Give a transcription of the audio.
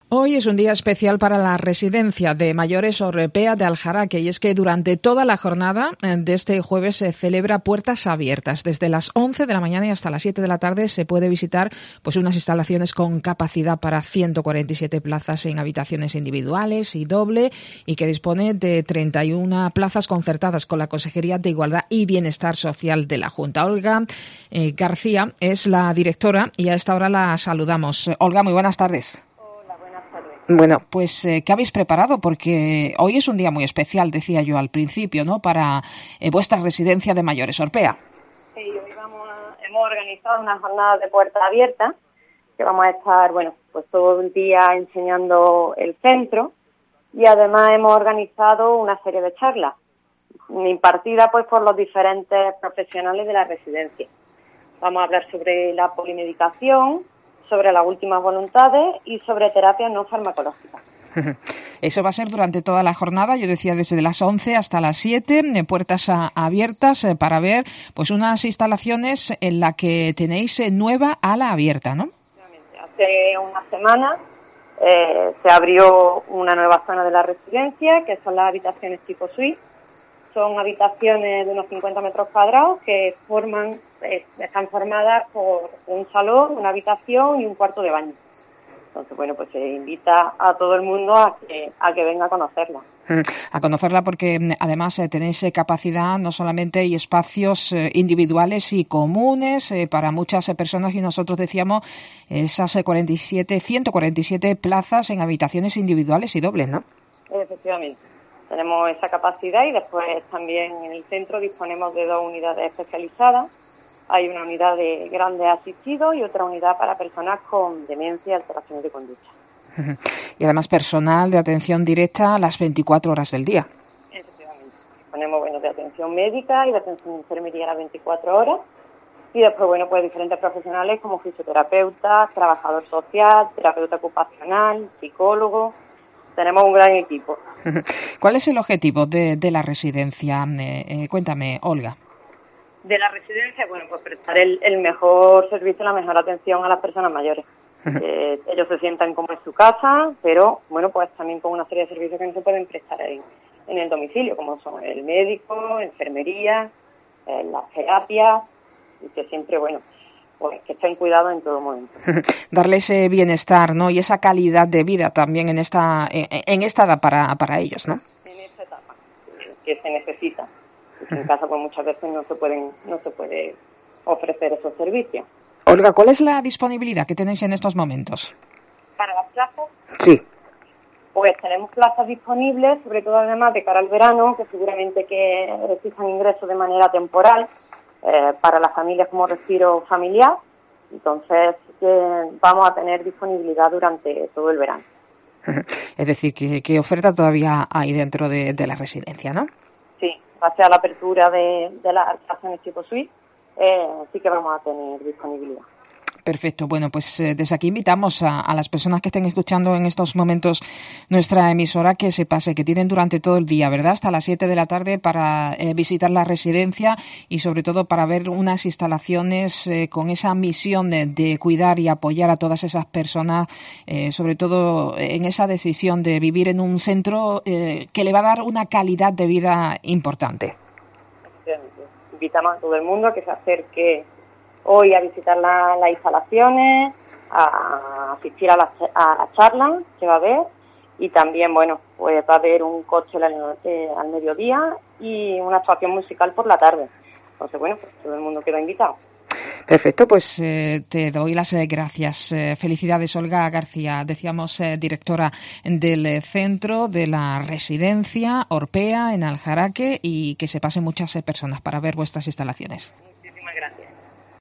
Hoy es un día especial para la residencia de mayores Orpea de Aljaraque y es que durante toda la jornada de este jueves se celebra puertas abiertas. Desde las 11 de la mañana y hasta las 7 de la tarde se puede visitar unas instalaciones con capacidad para 147 plazas en habitaciones individuales y doble y que dispone de 31 plazas concertadas con la Consejería de Igualdad y Bienestar Social de la Junta. Olga García es la directora y a esta hora la saludamos. Olga, muy buenas tardes. Bueno, pues ¿qué habéis preparado? Porque hoy es un día muy especial, decía yo al principio, ¿no? Para vuestra residencia de mayores Orpea. Sí, hoy hemos organizado una jornada de puertas abiertas que vamos a estar, pues todo el día enseñando el centro y además hemos organizado una serie de charlas impartidas pues por los diferentes profesionales de la residencia. Vamos a hablar sobre la polimedicación, sobre las últimas voluntades y sobre terapias no farmacológicas. Eso va a ser durante toda la jornada, yo decía desde las 11 hasta las 7, puertas abiertas para ver unas instalaciones en las que tenéis nueva ala abierta, ¿no? Hace una semana se abrió una nueva zona de la residencia, que son las habitaciones tipo suite. Son habitaciones de unos 50 metros cuadrados que están formadas por un salón, una habitación y un cuarto de baño. Entonces, pues se invita a todo el mundo a que venga a conocerla. A conocerla porque además tenéis capacidad no solamente y espacios individuales y comunes para muchas personas y nosotros decíamos esas 147 plazas en habitaciones individuales y dobles, ¿no? Efectivamente. Tenemos esa capacidad y después también en el centro disponemos de 2 unidades especializadas. Hay una unidad de grandes asistidos y otra unidad para personas con demencia y alteraciones de conducta. Y además personal de atención directa a las 24 horas del día. Efectivamente. Disponemos de atención médica y de atención de enfermería a las 24 horas. Y después, pues diferentes profesionales como fisioterapeuta, trabajador social, terapeuta ocupacional, psicólogo. Tenemos un gran equipo. ¿Cuál es el objetivo de la residencia? Cuéntame, Olga. De la residencia, pues prestar el mejor servicio, la mejor atención a las personas mayores. Ellos se sientan como en su casa, pero pues también con una serie de servicios que no se pueden prestar en el domicilio, como son el médico, enfermería, las terapias, y que siempre, pues que estén cuidados en todo momento. Darle ese bienestar, ¿no? Y esa calidad de vida también en esta edad para ellos, ¿no? En esta etapa que se necesita. En casa pues muchas veces no se puede ofrecer esos servicios. Olga, ¿cuál es la disponibilidad que tenéis en estos momentos? ¿Para las plazas? Sí. Pues tenemos plazas disponibles, sobre todo además de cara al verano, que seguramente que exijan ingresos de manera temporal para las familias como respiro familiar. Entonces vamos a tener disponibilidad durante todo el verano. Es decir, que oferta todavía hay dentro de la residencia, ¿no? Sí, gracias a la apertura de las habitaciones tipo suite, sí que vamos a tener disponibilidad. Perfecto. Bueno, pues desde aquí invitamos a las personas que estén escuchando en estos momentos nuestra emisora que se pase, que tienen durante todo el día, ¿verdad? Hasta las 7 de la tarde para visitar la residencia y sobre todo para ver unas instalaciones con esa misión de cuidar y apoyar a todas esas personas, sobre todo en esa decisión de vivir en un centro que le va a dar una calidad de vida importante. Invitamos a todo el mundo a que se acerque hoy a visitar las instalaciones, a asistir a la charla que va a haber y también, pues va a haber un cóctel al mediodía y una actuación musical por la tarde. Entonces, pues todo el mundo queda invitado. Perfecto, pues te doy las gracias. Felicidades, Olga García, decíamos directora del centro de la residencia Orpea en Aljaraque y que se pasen muchas personas para ver vuestras instalaciones.